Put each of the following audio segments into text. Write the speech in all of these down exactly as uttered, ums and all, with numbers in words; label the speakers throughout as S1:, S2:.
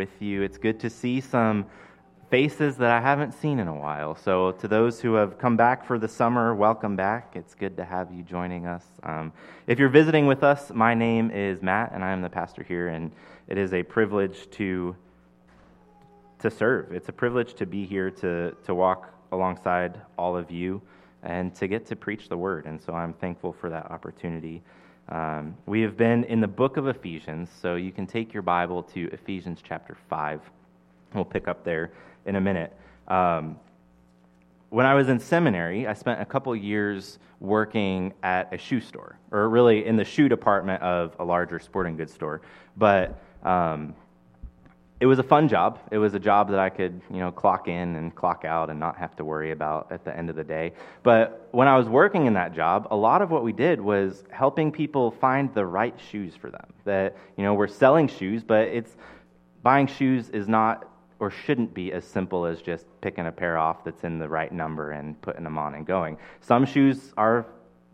S1: with you. It's good to see some faces that I haven't seen in a while. So to those who have come back for the summer, welcome back. It's good to have you joining us. Um, if you're visiting with us, my name is Matt, and I am the pastor here, and it is a privilege to to serve. It's a privilege to be here to to walk alongside all of you and to get to preach the word. And so I'm thankful for that opportunity. Um, we have been in the book of Ephesians, so you can take your Bible to Ephesians chapter five. We'll pick up there in a minute. Um, when I was in seminary, I spent a couple years working at a shoe store, or really in the shoe department of a larger sporting goods store. But um, it was a fun job. It was a job that I could, you know, clock in and clock out and not have to worry about at the end of the day. But when I was working in that job, a lot of what we did was helping people find the right shoes for them. That, you know, we're selling shoes, but it's buying shoes is not or shouldn't be as simple as just picking a pair off that's in the right number and putting them on and going. Some shoes are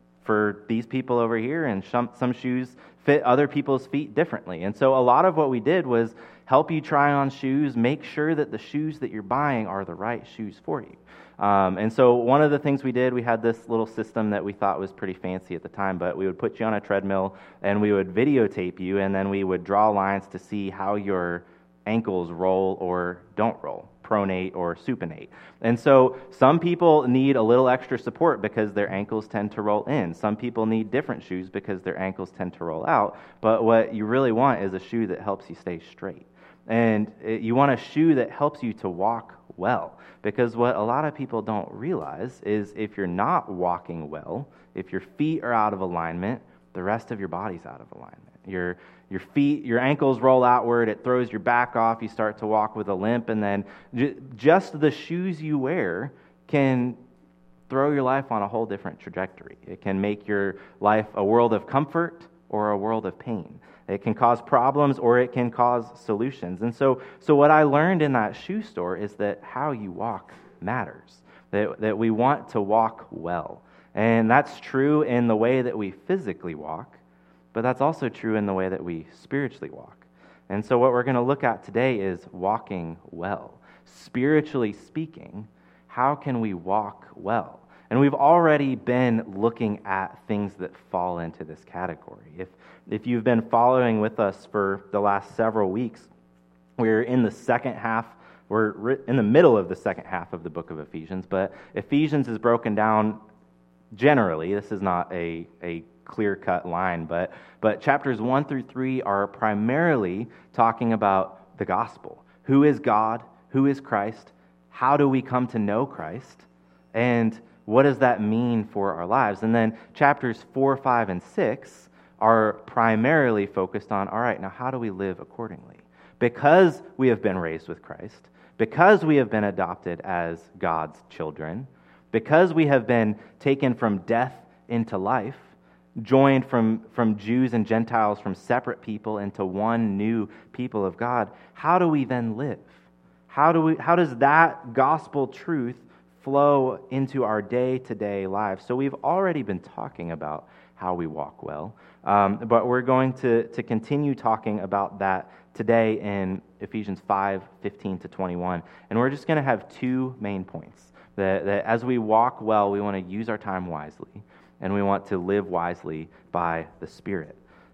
S1: for these people over here, and some, some shoes fit other people's feet differently. And so a lot of what we did was help you try on shoes, make sure that the shoes that you're buying are the right shoes for you. Um, and so one of the things we did, we had this little system that we thought was pretty fancy at the time, but we would put you on a treadmill and we would videotape you, and then we would draw lines to see how your ankles roll or don't roll, pronate or supinate. And so some people need a little extra support because their ankles tend to roll in. Some people need different shoes because their ankles tend to roll out. But what you really want is a shoe that helps you stay straight. And you want a shoe that helps you to walk well. Because what a lot of people don't realize is if you're not walking well, if your feet are out of alignment, the rest of your body's out of alignment. Your Your feet, your ankles roll outward, it throws your back off, you start to walk with a limp, and then j- just the shoes you wear can throw your life on a whole different trajectory. It can make your life a world of comfort or a world of pain. It can cause problems or it can cause solutions. And so, so what I learned in that shoe store is that how you walk matters, that, that we want to walk well. And that's true in the way that we physically walk, but that's also true in the way that we spiritually walk. And so what we're going to look at today is walking well. Spiritually speaking, how can we walk well? And we've already been looking at things that fall into this category. If if you've been following with us for the last several weeks, we're in the second half, we're in the middle of the second half of the book of Ephesians, but Ephesians is broken down generally. This is not a, a clear-cut line, but but chapters one through three are primarily talking about the gospel. Who is God? Who is Christ? How do we come to know Christ? And what does that mean for our lives? And then chapters four, five, and six are primarily focused on, all right, now how do we live accordingly? Because we have been raised with Christ, because we have been adopted as God's children, because we have been taken from death into life, joined from, from Jews and Gentiles, from separate people into one new people of God, how do we then live? How do we? How does that gospel truth flow into our day-to-day lives? So we've already been talking about how we walk well, um, but we're going to, to continue talking about that today in Ephesians five, fifteen to twenty-one. And we're just going to have two main points. That, that as we walk well, we want to use our time wisely, and we want to live wisely by the Spirit.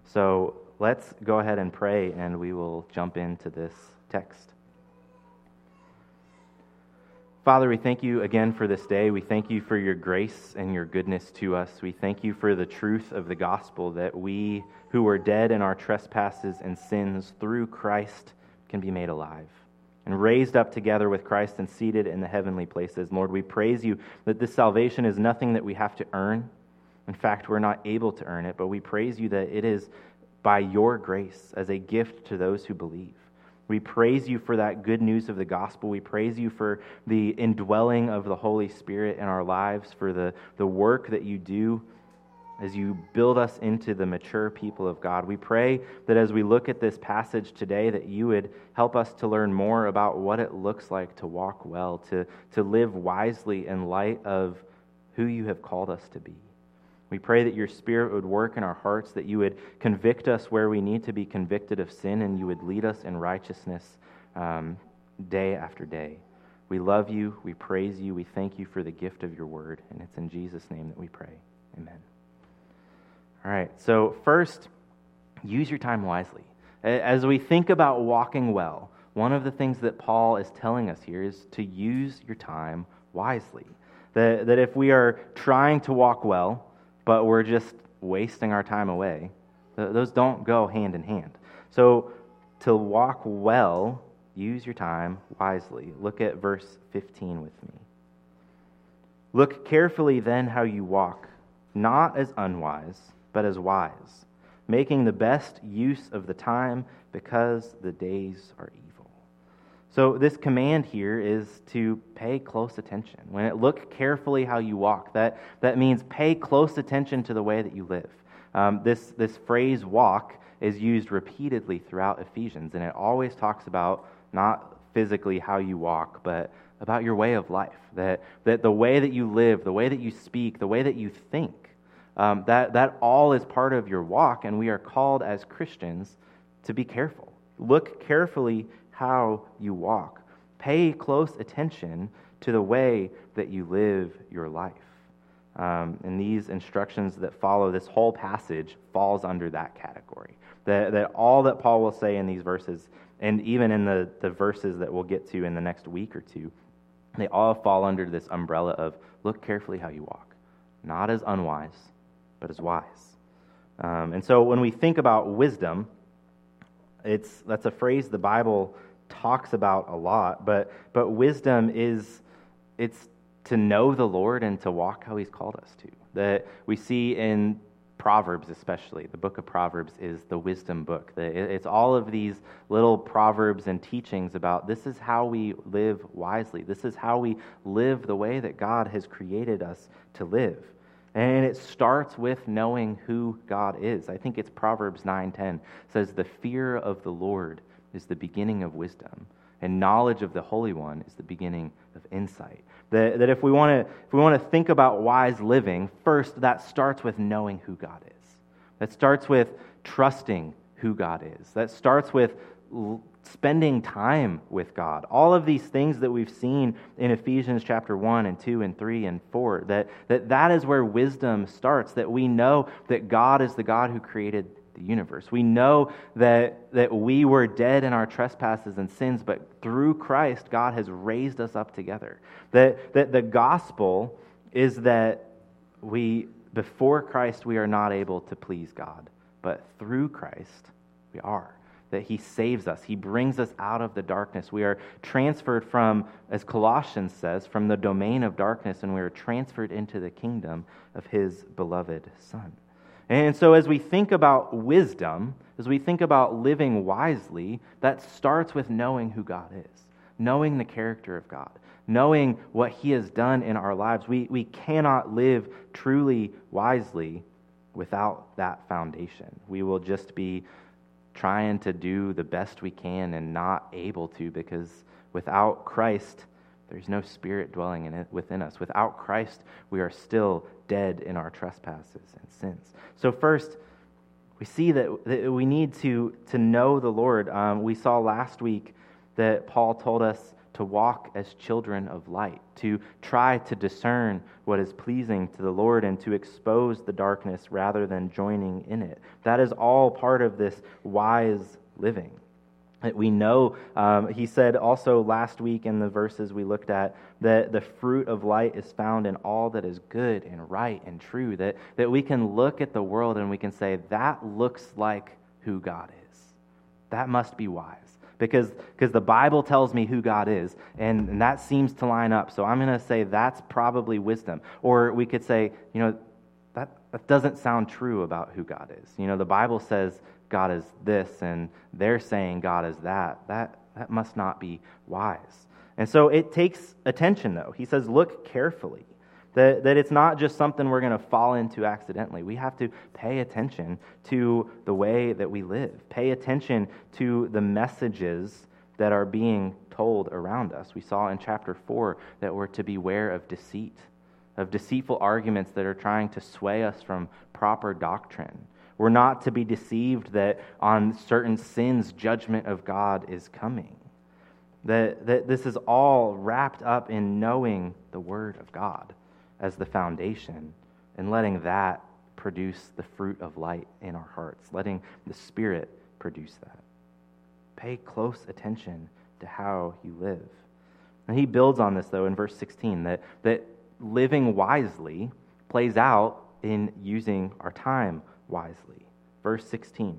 S1: So let's go ahead and pray, and we will jump into this text. Father, we thank you again for this day. We thank you for your grace and your goodness to us. We thank you for the truth of the gospel, that we who were dead in our trespasses and sins through Christ can be made alive and raised up together with Christ and seated in the heavenly places. Lord, we praise you that this salvation is nothing that we have to earn. In fact, we're not able to earn it, but we praise you that it is by your grace as a gift to those who believe. We praise you for that good news of the gospel. We praise you for the indwelling of the Holy Spirit in our lives, for the, the work that you do as you build us into the mature people of God. We pray that as we look at this passage today, that you would help us to learn more about what it looks like to walk well, to, to live wisely in light of who you have called us to be. We pray that your Spirit would work in our hearts, that you would convict us where we need to be convicted of sin, and you would lead us in righteousness um, day after day. We love you, we praise you, we thank you for the gift of your word, and it's in Jesus' name that we pray. Amen. All right, so first, use your time wisely. As we think about walking well, one of the things that Paul is telling us here is to use your time wisely. That, that if we are trying to walk well, but we're just wasting our time away, those don't go hand in hand. So to walk well, use your time wisely. Look at verse fifteen with me. Look carefully then how you walk, not as unwise, but as wise, making the best use of the time because the days are evil. So this command here is to pay close attention. When it look carefully how you walk, that, that means pay close attention to the way that you live. Um, this, this phrase walk is used repeatedly throughout Ephesians, and it always talks about not physically how you walk, but about your way of life. That, that the way that you live, the way that you speak, the way that you think, um, that, that all is part of your walk, and we are called as Christians to be careful. Look carefully how you walk. Pay close attention to the way that you live your life. Um, and these instructions that follow this whole passage falls under that category. That, that all that Paul will say in these verses, and even in the, the verses that we'll get to in the next week or two, they all fall under this umbrella of look carefully how you walk. Not as unwise, but as wise. Um, and so when we think about wisdom, It's that's a phrase the Bible talks about a lot, but but wisdom is it's to know the Lord and to walk how He's called us to. That we see in Proverbs, especially the book of Proverbs is the wisdom book. It's all of these little proverbs and teachings about this is how we live wisely. This is how we live the way that God has created us to live. And it starts with knowing who God is. I think it's Proverbs nine ten says, the fear of the Lord is the beginning of wisdom, and knowledge of the Holy One is the beginning of insight. That, that if we want to if we want to think about wise living, first that starts with knowing who God is. That starts with trusting who God is. That starts with spending time with God. All of these things that we've seen in Ephesians chapter one and two and three and four, that, that that is where wisdom starts, that we know that God is the God who created the universe. We know that, that we were dead in our trespasses and sins, but through Christ, God has raised us up together. That, that the gospel is that we, before Christ, we are not able to please God, but through Christ, we are. That He saves us. He brings us out of the darkness. We are transferred from, as Colossians says, from the domain of darkness, and we are transferred into the kingdom of His beloved Son. And so as we think about wisdom, as we think about living wisely, that starts with knowing who God is, knowing the character of God, knowing what He has done in our lives. We, we cannot live truly wisely without that foundation. We will just be trying to do the best we can and not able to, because without Christ, there's no Spirit dwelling in it within us. Without Christ, we are still dead in our trespasses and sins. So first, we see that, that we need to, to know the Lord. Um, we saw last week that Paul told us to walk as children of light, to try to discern what is pleasing to the Lord and to expose the darkness rather than joining in it. That is all part of this wise living. We know, um, he said also last week in the verses we looked at, that the fruit of light is found in all that is good and right and true, that, that we can look at the world and we can say, that looks like who God is. That must be wise. Because because the Bible tells me who God is, and, and that seems to line up. So I'm going to say that's probably wisdom. Or we could say, you know, that, that doesn't sound true about who God is. You know, the Bible says God is this, and they're saying God is that. That that must not be wise. And so it takes attention, though. He says, look carefully. That, that it's not just something we're going to fall into accidentally. We have to pay attention to the way that we live. Pay attention to the messages that are being told around us. We saw in chapter four that we're to beware of deceit, of deceitful arguments that are trying to sway us from proper doctrine. We're not to be deceived that on certain sins, judgment of God is coming. That, that this is all wrapped up in knowing the Word of God as the foundation and letting that produce the fruit of light in our hearts, letting the Spirit produce that. Pay close attention to how you live. And he builds on this, though, in verse sixteen, that, that living wisely plays out in using our time wisely. Verse sixteen,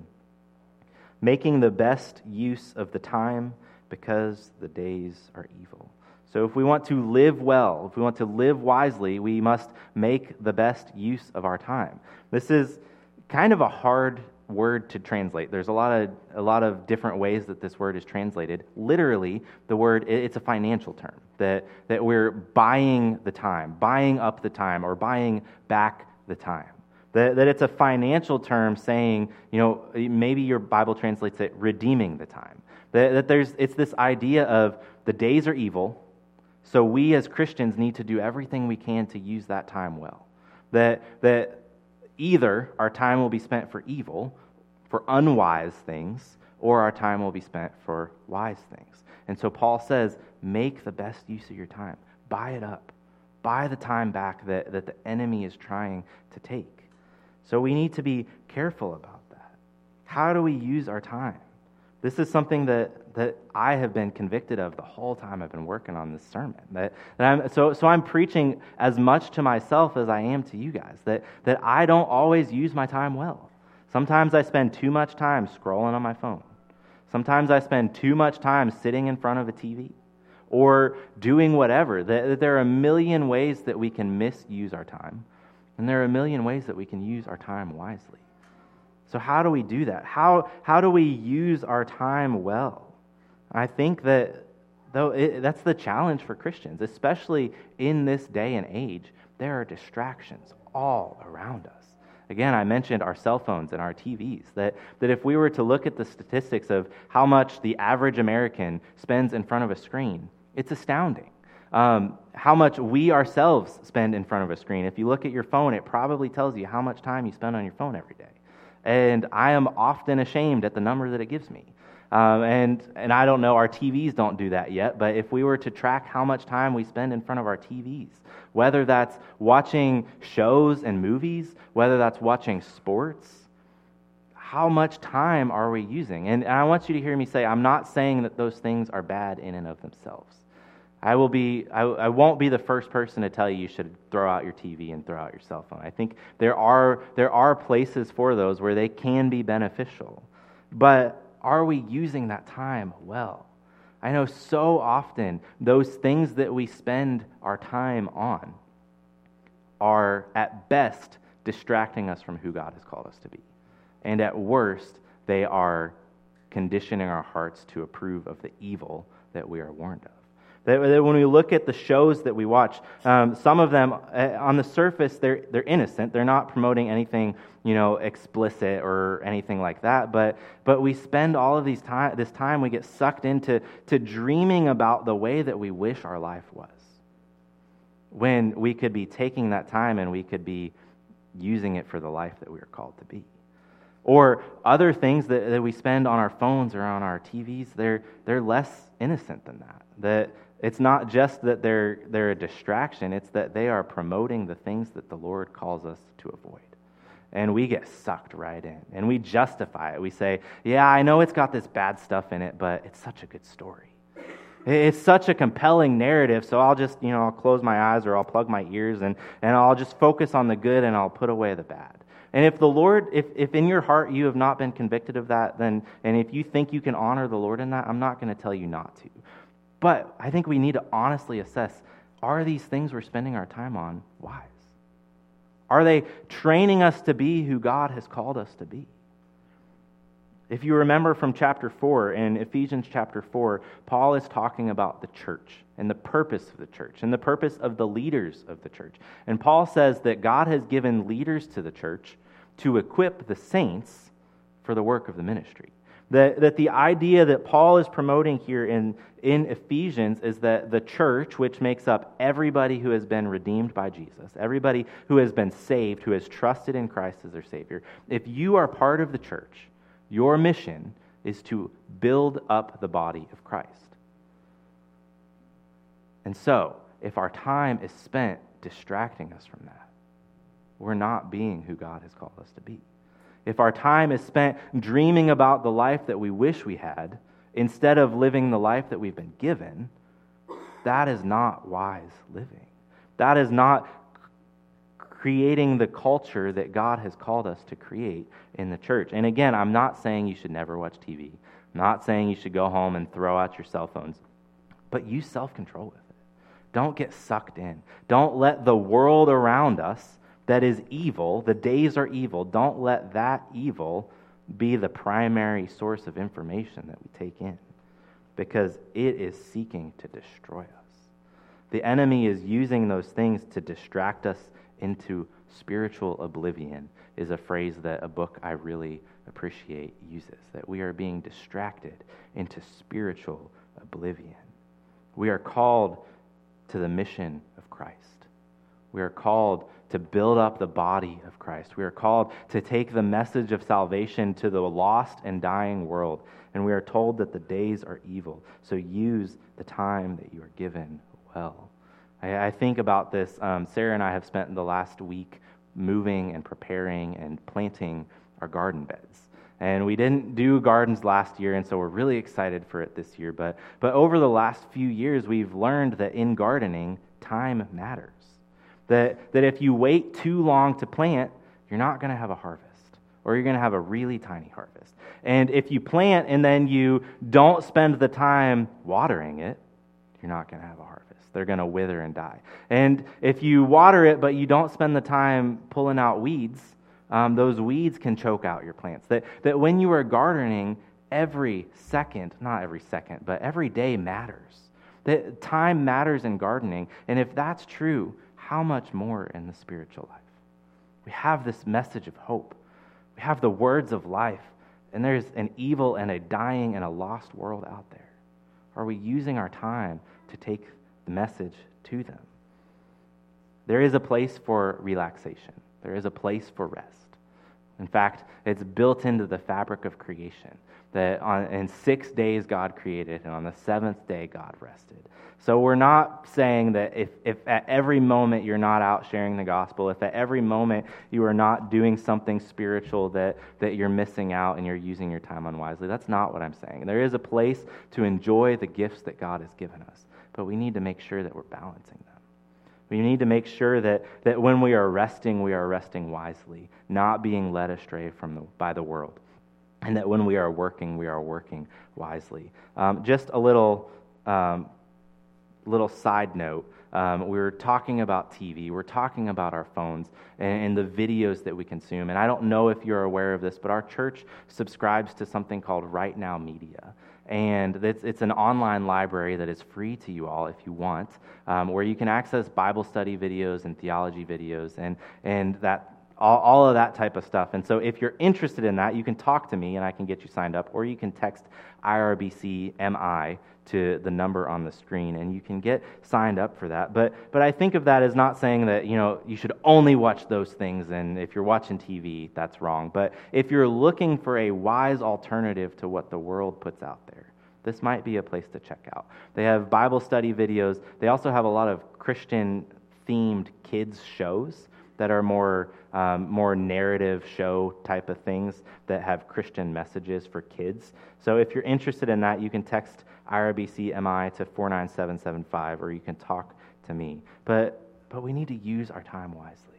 S1: making the best use of the time because the days are evil. So if we want to live well, if we want to live wisely, we must make the best use of our time. This is kind of a hard word to translate. There's a lot of a lot of different ways that this word is translated. Literally, the word, it's a financial term, that, that we're buying the time, buying up the time, or buying back the time. That, that it's a financial term saying, you know, maybe your Bible translates it redeeming the time. That, that there's it's this idea of the days are evil, so we as Christians need to do everything we can to use that time well. That that either our time will be spent for evil, for unwise things, or our time will be spent for wise things. And so Paul says, make the best use of your time. Buy it up. Buy the time back that, that the enemy is trying to take. So we need to be careful about that. How do we use our time? This is something that, that I have been convicted of the whole time I've been working on this sermon. That, that I'm, so, so I'm preaching as much to myself as I am to you guys, that, that I don't always use my time well. Sometimes I spend too much time scrolling on my phone. Sometimes I spend too much time sitting in front of a T V or doing whatever. That, that there are a million ways that we can misuse our time, and there are a million ways that we can use our time wisely. So how do we do that? How how do we use our time well? I think that though it, that's the challenge for Christians, especially in this day and age. There are distractions all around us. Again, I mentioned our cell phones and our T Vs, that, that if we were to look at the statistics of how much the average American spends in front of a screen, it's astounding. Um, how much we ourselves spend in front of a screen. If you look at your phone, it probably tells you how much time you spend on your phone every day. And I am often ashamed at the number that it gives me. Um, and and I don't know, our T Vs don't do that yet, but if we were to track how much time we spend in front of our T Vs, whether that's watching shows and movies, whether that's watching sports, how much time are we using? And, and I want you to hear me say, I'm not saying that those things are bad in and of themselves. I will be. I, I won't be the first person to tell you you should throw out your T V and throw out your cell phone. I think there are there are places for those where they can be beneficial, but are we using that time well? I know so often those things that we spend our time on are at best distracting us from who God has called us to be, and at worst they are conditioning our hearts to approve of the evil that we are warned of. That when we look at the shows that we watch, um, some of them, uh, on the surface, they're they're innocent. They're not promoting anything, you know, explicit or anything like that. But but we spend all of these time, this time, we get sucked into to dreaming about the way that we wish our life was, when we could be taking that time and we could be using it for the life that we are called to be. Or other things that, that we spend on our phones or on our T Vs, they're they're less innocent than that. That it's not just that they're they're a distraction, it's that they are promoting the things that the Lord calls us to avoid. And we get sucked right in, and we justify it. We say, yeah, I know it's got this bad stuff in it, but it's such a good story. It's such a compelling narrative, so I'll just, you know, I'll close my eyes or I'll plug my ears and, and I'll just focus on the good and I'll put away the bad. And if the Lord, if, if in your heart you have not been convicted of that, then, and if you think you can honor the Lord in that, I'm not going to tell you not to. But I think we need to honestly assess, are these things we're spending our time on wise? Are they training us to be who God has called us to be? If you remember from chapter four, in Ephesians chapter four, Paul is talking about the church and the purpose of the church and the purpose of the leaders of the church. And Paul says that God has given leaders to the church to equip the saints for the work of the ministry. That, that the idea that Paul is promoting here in, in Ephesians is that the church, which makes up everybody who has been redeemed by Jesus, everybody who has been saved, who has trusted in Christ as their Savior, if you are part of the church, your mission is to build up the body of Christ. And so, if our time is spent distracting us from that, we're not being who God has called us to be. If our time is spent dreaming about the life that we wish we had, instead of living the life that we've been given, that is not wise living. That is not creating the culture that God has called us to create in the church. And again, I'm not saying you should never watch T V. I'm not saying you should go home and throw out your cell phones, but use self-control with it. Don't get sucked in. Don't let the world around us that is evil, the days are evil, don't let that evil be the primary source of information that we take in, because it is seeking to destroy us. The enemy is using those things to distract us into spiritual oblivion, is a phrase that a book I really appreciate uses, that we are being distracted into spiritual oblivion. We are called to the mission of Christ. We are called to build up the body of Christ. We are called to take the message of salvation to the lost and dying world. And we are told that the days are evil. So use the time that you are given well. I, I think about this. Um, Sarah and I have spent the last week moving and preparing and planting our garden beds. And we didn't do gardens last year, and so we're really excited for it this year. But, but over the last few years, we've learned that in gardening, time matters. That, that if you wait too long to plant, you're not going to have a harvest, or you're going to have a really tiny harvest. And if you plant and then you don't spend the time watering it, you're not going to have a harvest. They're going to wither and die. And if you water it, but you don't spend the time pulling out weeds, um, those weeds can choke out your plants. That, that when you are gardening, every second, not every second, but every day matters. That time matters in gardening. And if that's true, how much more in the spiritual life? We have this message of hope. We have the words of life. And there's an evil and a dying and a lost world out there. Are we using our time to take the message to them? There is a place for relaxation. There is a place for rest. In fact, it's built into the fabric of creation that on, in six days God created, and on the seventh day God rested. So we're not saying that if, if at every moment you're not out sharing the gospel, if at every moment you are not doing something spiritual, that, that you're missing out and you're using your time unwisely. That's not what I'm saying. There is a place to enjoy the gifts that God has given us, but we need to make sure that we're balancing them. We need to make sure that, that when we are resting, we are resting wisely, not being led astray from the, by the world. And that when we are working, we are working wisely. Um, just a little um, little side note. Um, we were talking about T V. We're talking about our phones and, and the videos that we consume. And I don't know if you're aware of this, but our church subscribes to something called Right Now Media. And it's, it's an online library that is free to you all if you want, um, where you can access Bible study videos and theology videos and, and that all, all of that type of stuff. And so if you're interested in that, you can talk to me and I can get you signed up, or you can text I R B C M I to the number on the screen, and you can get signed up for that. But but I think of that as not saying that, you know, you should only watch those things, and if you're watching T V, that's wrong. But if you're looking for a wise alternative to what the world puts out there, this might be a place to check out. They have Bible study videos. They also have a lot of Christian-themed kids shows that are more um, more narrative show type of things that have Christian messages for kids. So if you're interested in that, you can text I R B C M I to four nine seven seven five, or you can talk to me. But but we need to use our time wisely.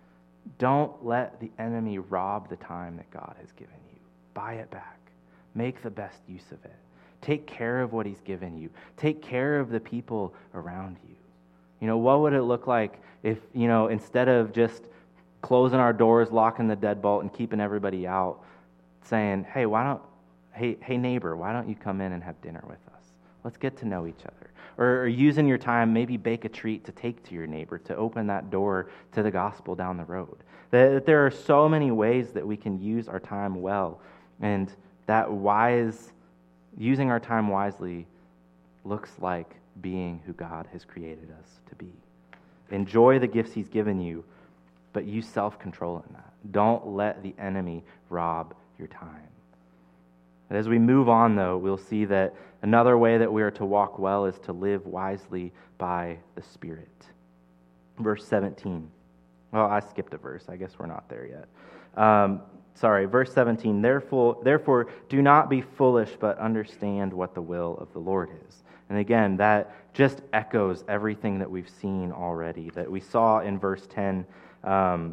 S1: Don't let the enemy rob the time that God has given you. Buy it back. Make the best use of it. Take care of what he's given you. Take care of the people around you. You know, what would it look like if, you know, instead of just closing our doors, locking the deadbolt, and keeping everybody out, saying, hey, why don't, hey, hey neighbor, why don't you come in and have dinner with us? Let's get to know each other. Or, or using your time, maybe bake a treat to take to your neighbor to open that door to the gospel down the road. That, that there are so many ways that we can use our time well, and that wise, using our time wisely looks like being who God has created us to be. Enjoy the gifts he's given you, but use self-control in that. Don't let the enemy rob your time. As we move on, though, we'll see that Another way that we are to walk well is to live wisely by the Spirit. Verse seventeen. Well, I skipped a verse. I guess we're not there yet. Um, sorry, verse seventeen. Therefore, therefore, do not be foolish, but understand what the will of the Lord is. And again, that just echoes everything that we've seen already, that we saw in verse ten, um,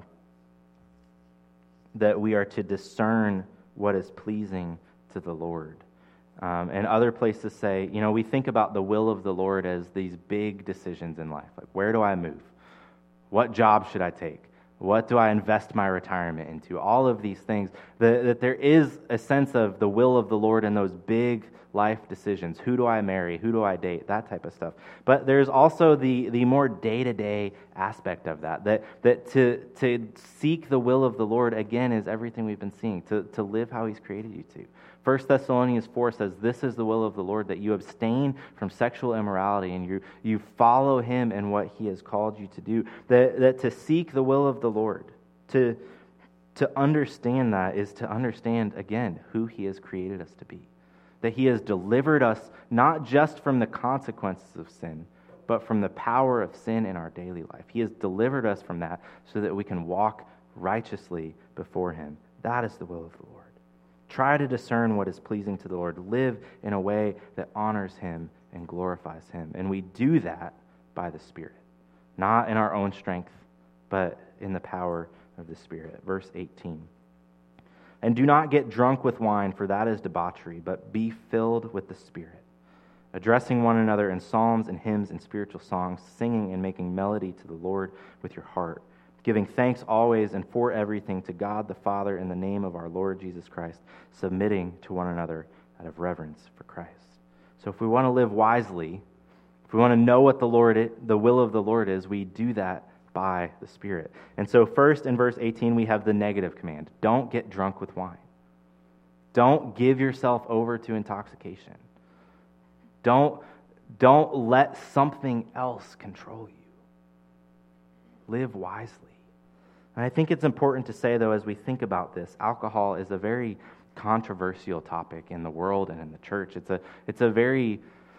S1: that we are to discern what is pleasing to the Lord. Um, and other places say, you know, we think about the will of the Lord as these big decisions in life. Like, where do I move? What job should I take? What do I invest my retirement into? All of these things. That, that there is a sense of the will of the Lord in those big life decisions. Who do I marry? Who do I date? That type of stuff. But there's also the, the more day-to-day aspect of that. That that to to seek the will of the Lord, again, is everything we've been seeing. To, to live how He's created you to. First Thessalonians four says, this is the will of the Lord, that you abstain from sexual immorality and you, you follow Him in what He has called you to do. That, that to seek the will of the Lord, to, to understand that is to understand, again, who He has created us to be. That He has delivered us not just from the consequences of sin, but from the power of sin in our daily life. He has delivered us from that so that we can walk righteously before Him. That is the will of the Lord. Try to discern what is pleasing to the Lord. Live in a way that honors Him and glorifies Him. And we do that by the Spirit. Not in our own strength, but in the power of the Spirit. Verse eighteen. And do not get drunk with wine, for that is debauchery, but be filled with the Spirit, addressing one another in psalms and hymns and spiritual songs, singing and making melody to the Lord with your heart, giving thanks always and for everything to God the Father in the name of our Lord Jesus Christ, submitting to one another out of reverence for Christ. So if we want to live wisely, if we want to know what the Lord, is, the will of the Lord is, we do that by the Spirit. And so first in verse eighteen, we have the negative command. Don't get drunk with wine. Don't give yourself over to intoxication. Don't, don't let something else control you. Live wisely. And I think it's important to say, though, as we think about this, alcohol is a very controversial topic in the world and in the church. It's a it's a very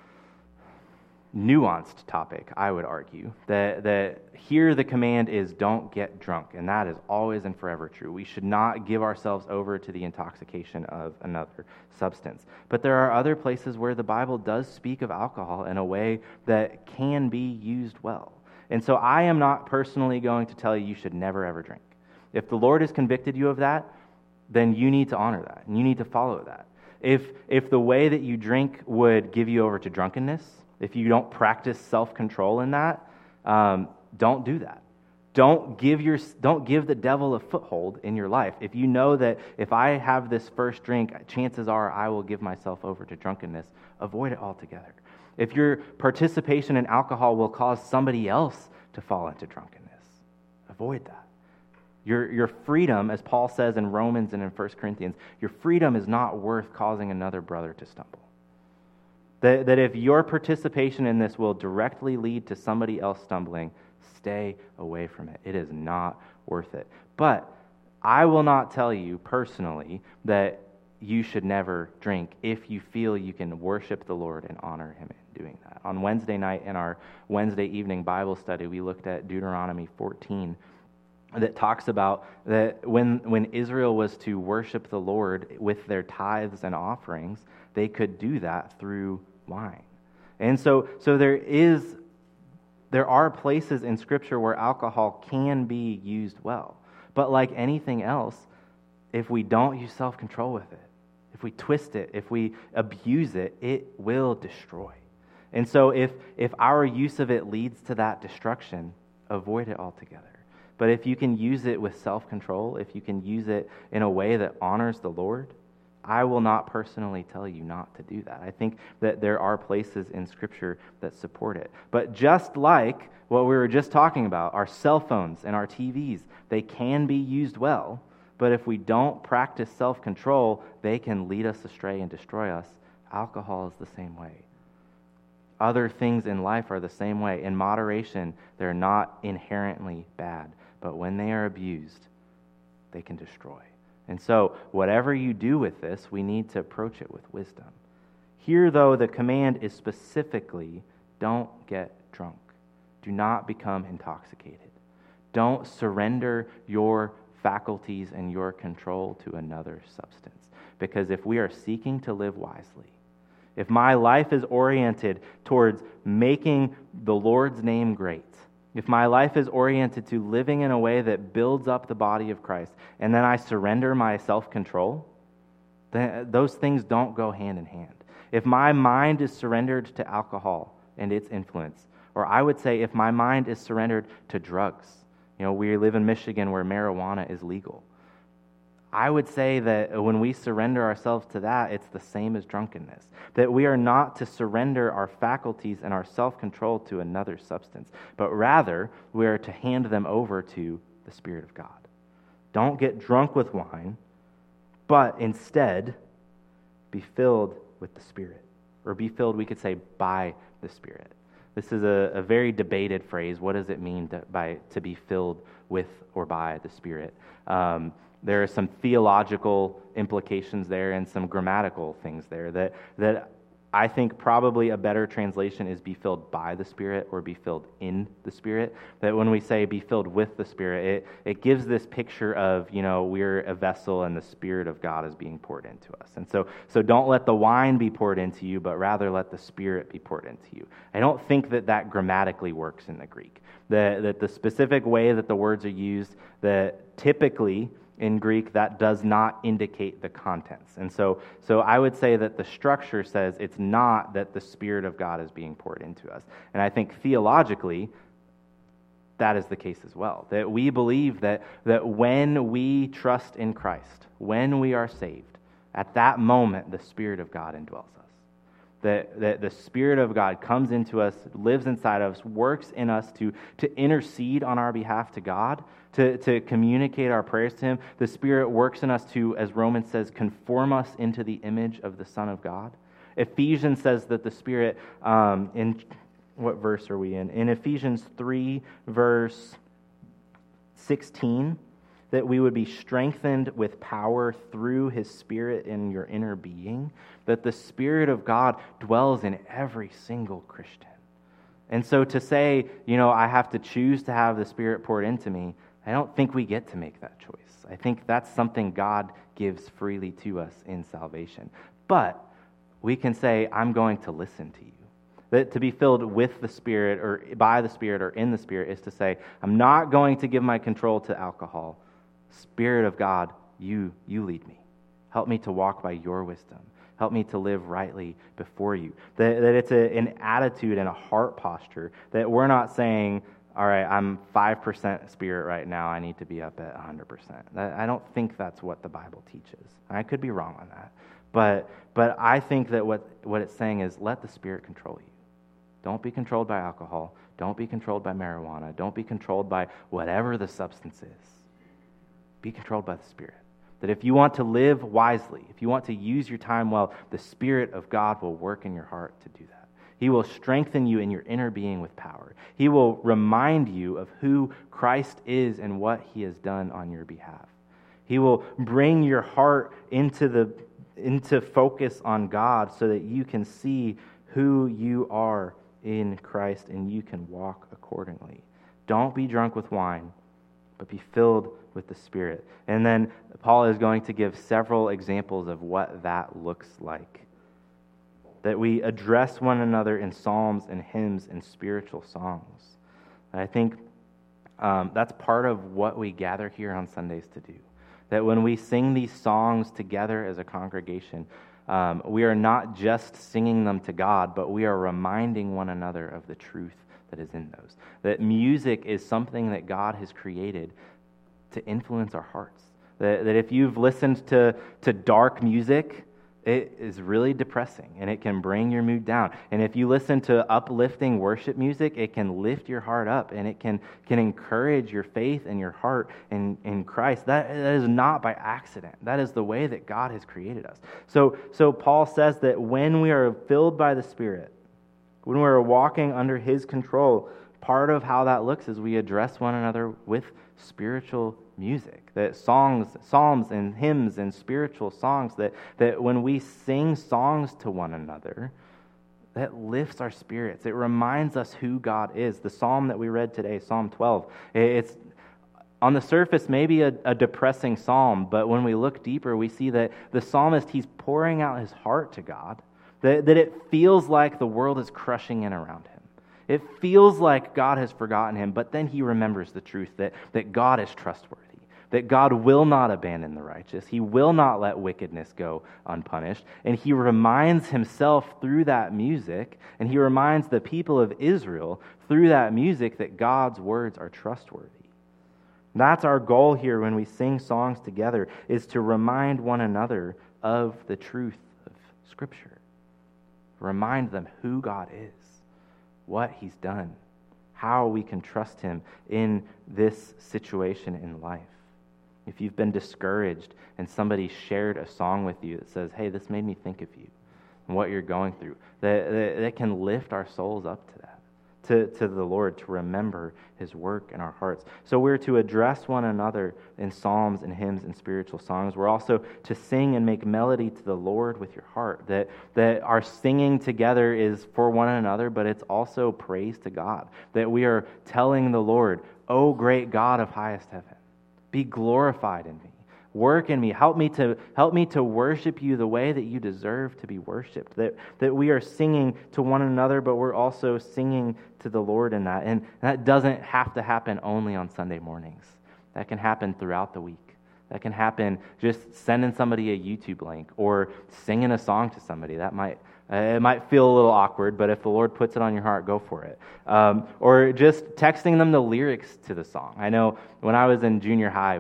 S1: nuanced topic, I would argue. That that here the command is don't get drunk, and that is always and forever true. We should not give ourselves over to the intoxication of another substance. But there are other places where the Bible does speak of alcohol in a way that can be used well. And so I am not personally going to tell you you should never ever drink. If the Lord has convicted you of that, then you need to honor that, and you need to follow that. If if the way that you drink would give you over to drunkenness, if you don't practice self-control in that, um, don't do that. Don't give your don't give the devil a foothold in your life. If you know that if I have this first drink, chances are I will give myself over to drunkenness, avoid it altogether. If your participation in alcohol will cause somebody else to fall into drunkenness, avoid that. Your, your freedom, as Paul says in Romans and in First Corinthians, your freedom is not worth causing another brother to stumble. That, that if your participation in this will directly lead to somebody else stumbling, stay away from it. It is not worth it. But I will not tell you personally that you should never drink if you feel you can worship the Lord and honor Him in doing that. On Wednesday night in our Wednesday evening Bible study, we looked at Deuteronomy fourteen that talks about that when, when Israel was to worship the Lord with their tithes and offerings, they could do that through wine. And so, so there is, there are places in Scripture where alcohol can be used well. But like anything else, if we don't use self-control with it, if we twist it, if we abuse it, it will destroy. And so if if our use of it leads to that destruction, avoid it altogether. But if you can use it with self-control, if you can use it in a way that honors the Lord, I will not personally tell you not to do that. I think that there are places in Scripture that support it. But just like what we were just talking about, our cell phones and our T Vs, they can be used well, but if we don't practice self-control, they can lead us astray and destroy us. Alcohol is the same way. Other things in life are the same way. In moderation, they're not inherently bad, but when they are abused, they can destroy. And so, whatever you do with this, we need to approach it with wisdom. Here, though, the command is specifically, don't get drunk. Do not become intoxicated. Don't surrender your faculties and your control to another substance. Because if we are seeking to live wisely, if my life is oriented towards making the Lord's name great, if my life is oriented to living in a way that builds up the body of Christ, and then I surrender my self-control, then those things don't go hand in hand. If my mind is surrendered to alcohol and its influence, or I would say if my mind is surrendered to drugs, you know, we live in Michigan where marijuana is legal. I would say that when we surrender ourselves to that, it's the same as drunkenness. That we are not to surrender our faculties and our self-control to another substance, but rather we are to hand them over to the Spirit of God. Don't get drunk with wine, but instead be filled with the Spirit. Or be filled, we could say, by the Spirit. This is a, a very debated phrase. What does it mean to, by, to be filled with or by the Spirit? Um, There are some theological implications there and some grammatical things there that, that I think probably a better translation is be filled by the Spirit or be filled in the Spirit. That when we say be filled with the Spirit, it, it gives this picture of, you know, we're a vessel and the Spirit of God is being poured into us. And so, so don't let the wine be poured into you, but rather let the Spirit be poured into you. I don't think that that grammatically works in the Greek. That, that the specific way that the words are used, that typically in Greek, that does not indicate the contents. And so so I would say that the structure says it's not that the Spirit of God is being poured into us. And I think theologically, that is the case as well. That we believe that, that when we trust in Christ, when we are saved, at that moment, the Spirit of God indwells us. That, that the Spirit of God comes into us, lives inside of us, works in us to, to intercede on our behalf to God, to, to communicate our prayers to Him. The Spirit works in us to, as Romans says, conform us into the image of the Son of God. Ephesians says that the Spirit, um, in what verse are we in? In Ephesians three, verse sixteen, that we would be strengthened with power through His Spirit in your inner being, that the Spirit of God dwells in every single Christian. And so to say, you know, I have to choose to have the Spirit poured into me, I don't think we get to make that choice. I think that's something God gives freely to us in salvation. But we can say, I'm going to listen to you. That to be filled with the Spirit or by the Spirit or in the Spirit is to say, I'm not going to give my control to alcohol. Spirit of God, you you lead me. Help me to walk by your wisdom. Help me to live rightly before you. That, that it's a, an attitude and a heart posture that we're not saying, all right, I'm five percent Spirit right now, I need to be up at one hundred percent. I don't think that's what the Bible teaches. I could be wrong on that. But but I think that what, what it's saying is let the Spirit control you. Don't be controlled by alcohol. Don't be controlled by marijuana. Don't be controlled by whatever the substance is. Be controlled by the Spirit. That if you want to live wisely, if you want to use your time well, the Spirit of God will work in your heart to do that. He will strengthen you in your inner being with power. He will remind you of who Christ is and what He has done on your behalf. He will bring your heart into the into focus on God so that you can see who you are in Christ and you can walk accordingly. Don't be drunk with wine, but be filled with the Spirit. And then Paul is going to give several examples of what that looks like. That we address one another in psalms and hymns and spiritual songs. And I think um, that's part of what we gather here on Sundays to do. That when we sing these songs together as a congregation, um, we are not just singing them to God, but we are reminding one another of the truth that is in those. That music is something that God has created to influence our hearts. That, that if you've listened to, to dark music, it is really depressing and it can bring your mood down. And if you listen to uplifting worship music, it can lift your heart up and it can, can encourage your faith and your heart in, in Christ. That, that is not by accident. That is the way that God has created us. So, so Paul says that when we are filled by the Spirit, when we are walking under His control, part of how that looks is we address one another with spiritual music. That songs, psalms and hymns and spiritual songs, that, that when we sing songs to one another, that lifts our spirits. It reminds us who God is. The psalm that we read today, Psalm twelve, it's on the surface maybe a, a depressing psalm, but when we look deeper, we see that the psalmist, he's pouring out his heart to God, that, that it feels like the world is crushing in around him. It feels like God has forgotten him, but then he remembers the truth that, that God is trustworthy, that God will not abandon the righteous. He will not let wickedness go unpunished. And he reminds himself through that music, and he reminds the people of Israel through that music that God's words are trustworthy. That's our goal here when we sing songs together, is to remind one another of the truth of Scripture. Remind them who God is, what he's done, how we can trust him in this situation in life. If you've been discouraged and somebody shared a song with you that says, hey, this made me think of you and what you're going through, that, that, that can lift our souls up to that, to, to the Lord, to remember his work in our hearts. So we're to address one another in psalms and hymns and spiritual songs. We're also to sing and make melody to the Lord with your heart, that, that our singing together is for one another, but it's also praise to God, that we are telling the Lord, O great God of highest heaven, be glorified in me. Work in me. Help me to help me to worship you the way that you deserve to be worshipped. That, that we are singing to one another, but we're also singing to the Lord in that. And that doesn't have to happen only on Sunday mornings. That can happen throughout the week. That can happen just sending somebody a YouTube link or singing a song to somebody. That might Uh, it might feel a little awkward, but if the Lord puts it on your heart, go for it. Um, or just texting them the lyrics to the song. I know when I was in junior high,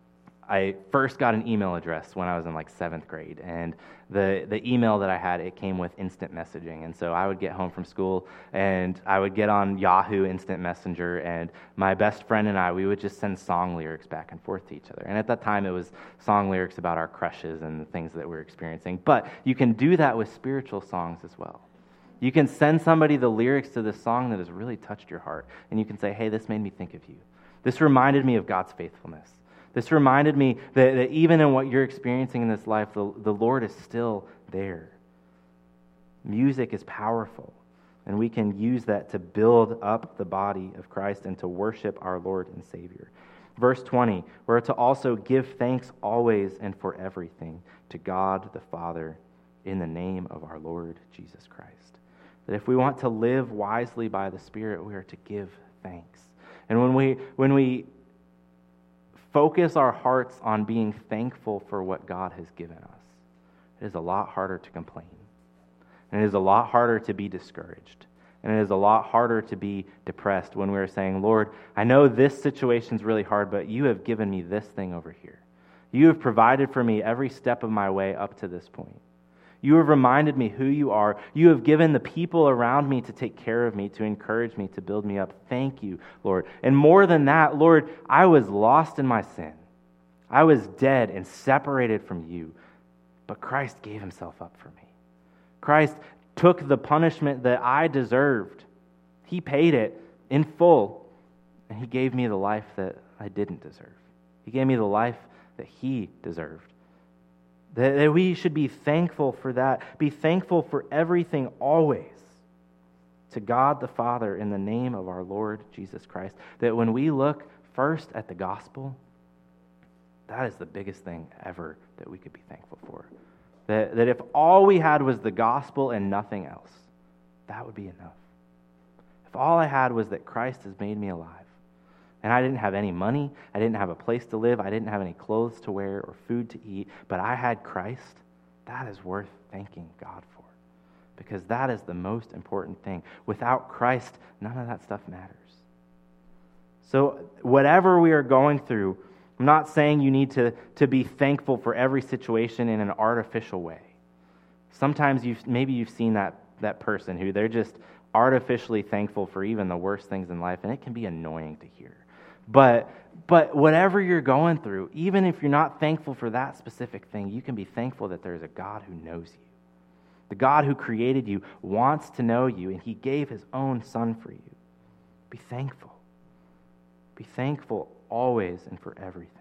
S1: I first got an email address when I was in like seventh grade, and the, the email that I had, it came with instant messaging. And so I would get home from school, and I would get on Yahoo Instant Messenger, and my best friend and I, we would just send song lyrics back and forth to each other. And at that time, it was song lyrics about our crushes and the things that we're experiencing. But you can do that with spiritual songs as well. You can send somebody the lyrics to this song that has really touched your heart, and you can say, hey, this made me think of you. This reminded me of God's faithfulness. This reminded me that, that even in what you're experiencing in this life, the, the Lord is still there. Music is powerful, and we can use that to build up the body of Christ and to worship our Lord and Savior. Verse twenty, we're to also give thanks always and for everything to God the Father in the name of our Lord Jesus Christ. That if we want to live wisely by the Spirit, we are to give thanks. And when we when we focus our hearts on being thankful for what God has given us, it is a lot harder to complain. And it is a lot harder to be discouraged. And it is a lot harder to be depressed when we're saying, Lord, I know this situation's really hard, but you have given me this thing over here. You have provided for me every step of my way up to this point. You have reminded me who you are. You have given the people around me to take care of me, to encourage me, to build me up. Thank you, Lord. And more than that, Lord, I was lost in my sin. I was dead and separated from you, but Christ gave himself up for me. Christ took the punishment that I deserved. He paid it in full, and he gave me the life that I didn't deserve. He gave me the life that he deserved. That we should be thankful for that. Be thankful for everything always to God the Father in the name of our Lord Jesus Christ. That when we look first at the gospel, that is the biggest thing ever that we could be thankful for. That, that if all we had was the gospel and nothing else, that would be enough. If all I had was that Christ has made me alive, and I didn't have any money, I didn't have a place to live, I didn't have any clothes to wear or food to eat, but I had Christ, that is worth thanking God for. Because that is the most important thing. Without Christ, none of that stuff matters. So whatever we are going through, I'm not saying you need to, to be thankful for every situation in an artificial way. Sometimes you've maybe you've seen that, that person who they're just artificially thankful for even the worst things in life, and it can be annoying to hear. But but whatever you're going through, even if you're not thankful for that specific thing, you can be thankful that there's a God who knows you. The God who created you wants to know you, and he gave his own son for you. Be thankful. Be thankful always and for everything.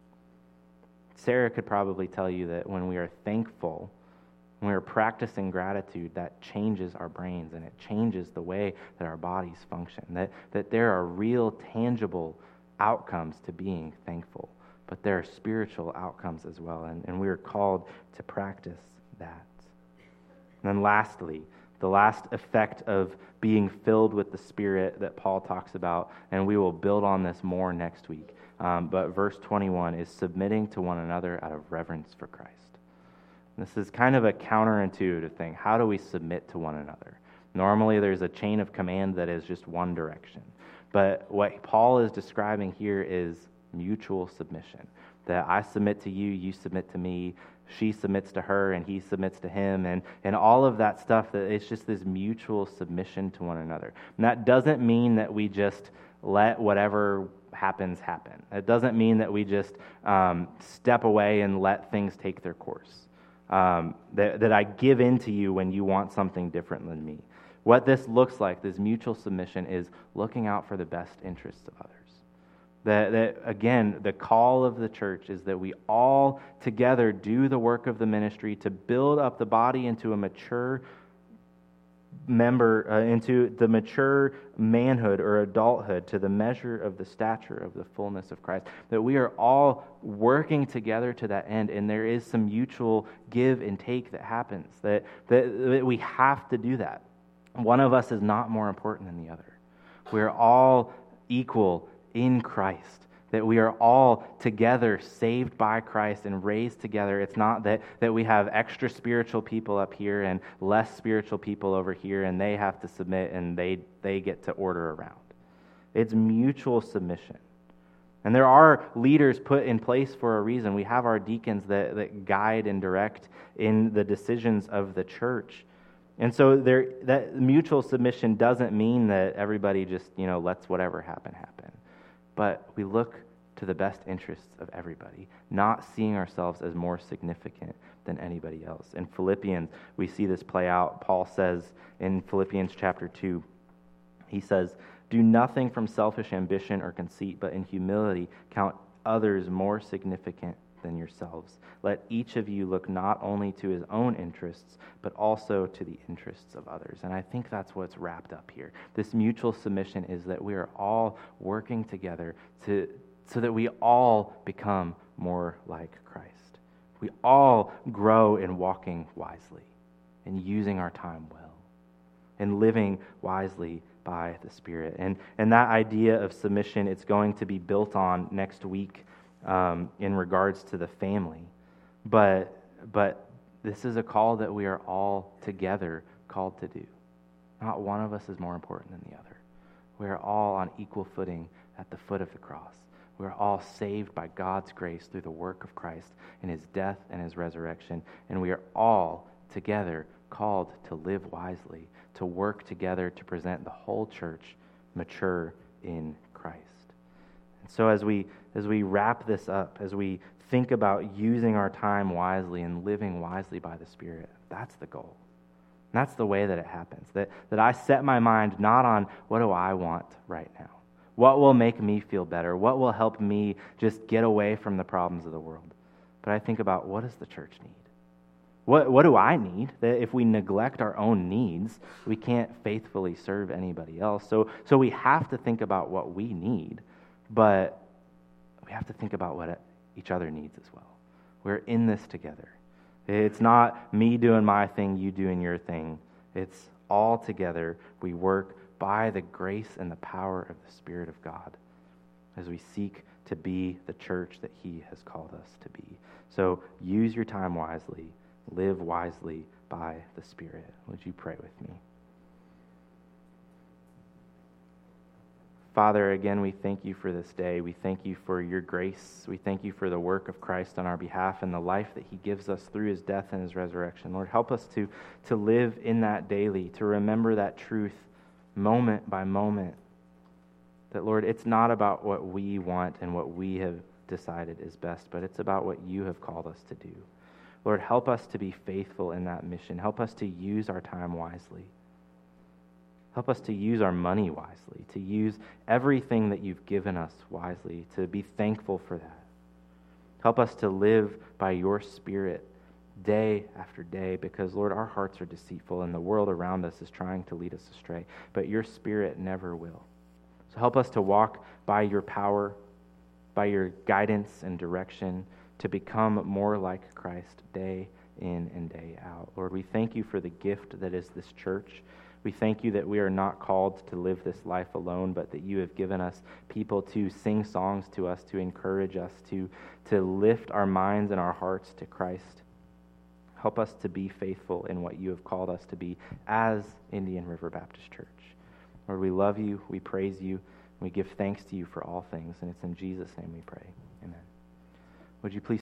S1: Sarah could probably tell you that when we are thankful, when we are practicing gratitude, that changes our brains and it changes the way that our bodies function, that, that there are real, tangible outcomes to being thankful, but there are spiritual outcomes as well, and, and we are called to practice that. And then lastly, the last effect of being filled with the Spirit that Paul talks about, and we will build on this more next week, um, but verse twenty-one is submitting to one another out of reverence for Christ. This is kind of a counterintuitive thing. How do we submit to one another? Normally there's a chain of command that is just one direction. But what Paul is describing here is mutual submission. That I submit to you, you submit to me, she submits to her, and he submits to him, and, and all of that stuff, that it's just this mutual submission to one another. And that doesn't mean that we just let whatever happens happen. It doesn't mean that we just um, step away and let things take their course. Um, that, that I give in to you when you want something different than me. What this looks like, this mutual submission, is looking out for the best interests of others. That, that again, the call of the church is that we all together do the work of the ministry to build up the body into a mature member, uh, into the mature manhood or adulthood, to the measure of the stature of the fullness of Christ. That we are all working together to that end, and there is some mutual give and take that happens. That, that, that we have to do that. One of us is not more important than the other. We are all equal in Christ, that we are all together saved by Christ and raised together. It's not that, that we have extra spiritual people up here and less spiritual people over here, and they have to submit and they, they get to order around. It's mutual submission. And there are leaders put in place for a reason. We have our deacons that, that guide and direct in the decisions of the church. And so there, that mutual submission doesn't mean that everybody just, you know, lets whatever happen happen. But we look to the best interests of everybody, not seeing ourselves as more significant than anybody else. In Philippians, we see this play out. Paul says in Philippians chapter two, he says, "Do nothing from selfish ambition or conceit, but in humility count others more significant than yourselves. Let each of you look not only to his own interests, but also to the interests of others." And I think that's what's wrapped up here. This mutual submission is that we are all working together to so that we all become more like Christ. We all grow in walking wisely and using our time well and living wisely by the Spirit. And, and that idea of submission, it's going to be built on next week um, in regards to the family. But, but this is a call that we are all together called to do. Not one of us is more important than the other. We are all on equal footing at the foot of the cross. We are all saved by God's grace through the work of Christ in his death and his resurrection. And we are all together called to live wisely, to work together to present the whole church mature in Christ. And so as we as we wrap this up, as we think about using our time wisely and living wisely by the Spirit, that's the goal. And that's the way that it happens. That, that I set my mind not on what do I want right now. What will make me feel better? What will help me just get away from the problems of the world? But I think about, what does the church need? What, what do I need? That if we neglect our own needs, we can't faithfully serve anybody else. So, so we have to think about what we need, but we have to think about what each other needs as well. We're in this together. It's not me doing my thing, you doing your thing. It's all together. We work by the grace and the power of the Spirit of God as we seek to be the church that he has called us to be. So use your time wisely, live wisely by the Spirit. Would you pray with me? Father, again, we thank you for this day. We thank you for your grace. We thank you for the work of Christ on our behalf and the life that he gives us through his death and his resurrection. Lord, help us to, to live in that daily, to remember that truth moment by moment, that, Lord, it's not about what we want and what we have decided is best, but it's about what you have called us to do. Lord, help us to be faithful in that mission. Help us to use our time wisely. Help us to use our money wisely, to use everything that you've given us wisely, to be thankful for that. Help us to live by your Spirit day after day, because, Lord, our hearts are deceitful and the world around us is trying to lead us astray, but your Spirit never will. So help us to walk by your power, by your guidance and direction, to become more like Christ day in and day out. Lord, we thank you for the gift that is this church. We thank you that we are not called to live this life alone, but that you have given us people to sing songs to us, to encourage us, to, to lift our minds and our hearts to Christ. Help us to be faithful in what you have called us to be as Indian River Baptist Church. Lord, we love you, we praise you, we give thanks to you for all things, and it's in Jesus' name we pray. Amen. Would you please